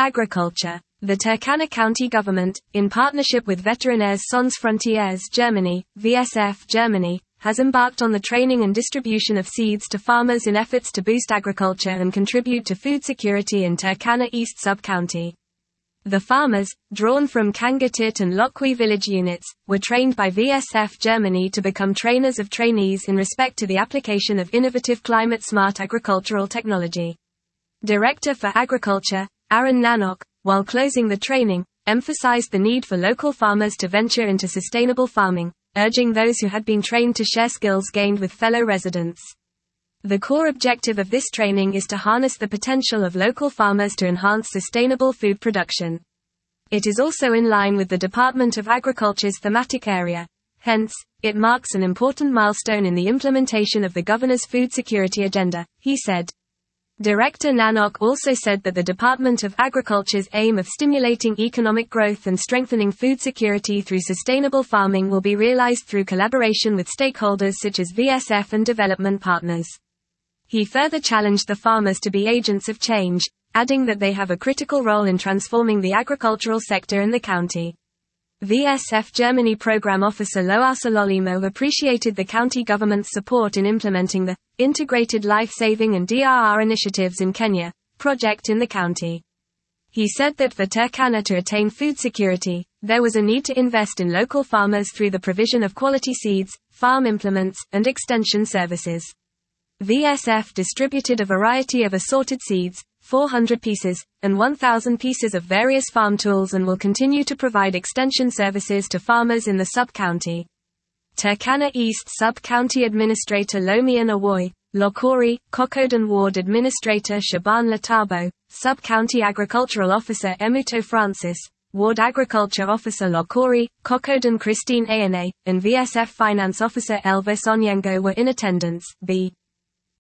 Agriculture. The Turkana County government, in partnership with Vétérinaires Sans Frontières Germany, VSF Germany, has embarked on the training and distribution of seeds to farmers in efforts to boost agriculture and contribute to food security in Turkana East sub-county. The farmers, drawn from Kangatit and Lokwi village units, were trained by VSF Germany to become trainers of trainees in respect to the application of innovative climate-smart agricultural technology. Director for Agriculture, Aaron Nanock, while closing the training, emphasized the need for local farmers to venture into sustainable farming, urging those who had been trained to share skills gained with fellow residents. The core objective of this training is to harness the potential of local farmers to enhance sustainable food production. It is also in line with the Department of Agriculture's thematic area. Hence, it marks an important milestone in the implementation of the governor's food security agenda, he said. Director Nanock also said that the Department of Agriculture's aim of stimulating economic growth and strengthening food security through sustainable farming will be realized through collaboration with stakeholders such as VSF and development partners. He further challenged the farmers to be agents of change, adding that they have a critical role in transforming the agricultural sector in the county. VSF Germany Program Officer Loasa Lolimo appreciated the county government's support in implementing the Integrated Life-Saving and DRR Initiatives in Kenya project in the county. He said that for Turkana to attain food security, there was a need to invest in local farmers through the provision of quality seeds, farm implements, and extension services. VSF distributed a variety of assorted seeds, 400 pieces, and 1,000 pieces of various farm tools and will continue to provide extension services to farmers in the sub-county. Turkana East Sub-County Administrator Lomian Awoy, Lokori, Kokoden Ward Administrator Shaban Latabo, Sub-County Agricultural Officer Emuto Francis, Ward Agriculture Officer Lokori, Kokoden Christine Ayane, and VSF Finance Officer Elvis Onyengo were in attendance. B.